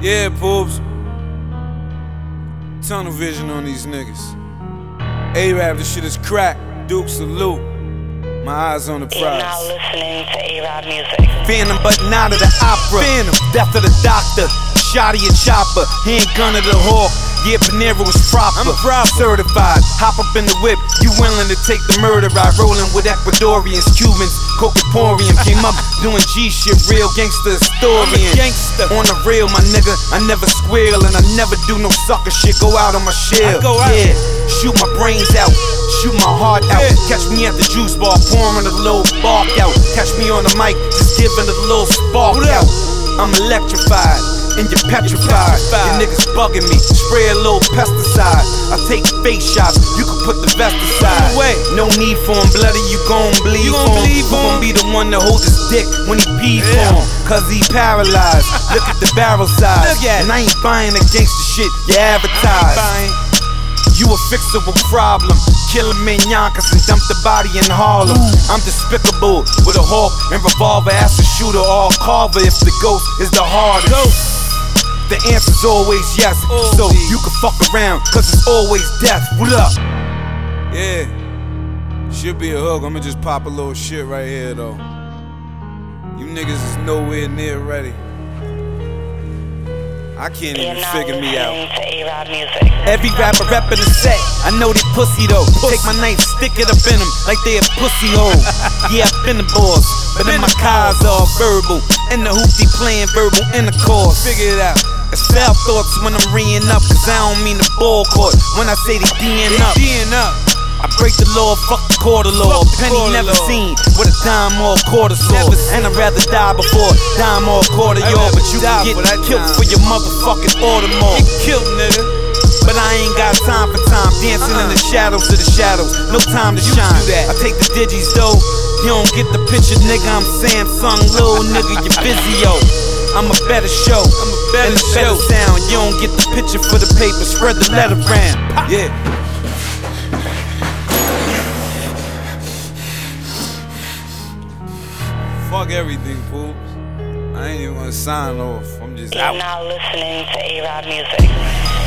Yeah, Poobs. Tunnel vision on these niggas. A-Rap, this shit is crack. Duke, salute. My eyes on the prize. You're now listening to A-Rap music. Phantom, but not of the opera. Phantom, death of the doctor. Shotty and chopper, handgun of the hawk. Yeah, Panera was proper. I'm proud, certified. Hop up in the whip, you willing to take the murder ride? Rolling with Ecuadorians, Cubans, Cocaporium. Came up doing G shit, real gangster historian. Gangster. On the real, my nigga, I never squeal and I never do no sucker shit. Go out on my shell. Yeah, shoot my brains out, shoot my heart out. Catch me at the juice bar, pouring a little bark out. Catch me on the mic, just giving a little spark out. I'm electrified and you're petrified. You niggas bugging me, spray a little pesticide. I take face shots, you can put the vest aside. No need for him, bloody, you gon' bleed for him. Who gon' be the one to hold his dick when he pees for him? Cause he paralyzed, look at the barrel size. And I ain't buying the gangsta shit you advertise. You a fixable problem, kill him in Yonkers and dump the body in Harlem. I'm despicable with a hawk and revolver, ask a shooter or a carver if the ghost is the hardest. The answer's always yes, so you can fuck around, cause it's always death. What up? Yeah, should be a hook. I'ma just pop a little shit right here though. You niggas is nowhere near ready. I can't even figure me out. Every rapper reppin' the set, I know they pussy though. Take my knife, stick it up in them like they a pussy hole. Yeah, I've been the boss, but then my cars all verbal. In the hoopty playing verbal intercourse. Figure it out. It's foul thoughts when I'm reeing up, cause I don't mean the ball court. When I say they D'ing up, I break the law, fuck the quarter law. Penny never seen with a dime or a quarter saw. And I'd rather die before dime or a quarter y'all. But you can get killed for your motherfucking Baltimore. Get killed, nigga. But I ain't got time for time, dancing in the shadows of the shadows. No time to shine. I take the digis though. You don't get the picture, nigga. I'm Samsung, little nigga. You busy, yo. I'm a better show, and a better sound. You don't get the picture for the paper. Spread the letter around. Yeah. Fuck everything, Poobs. I ain't even gonna sign off. I'm just out. You're now listening to A-Rap music.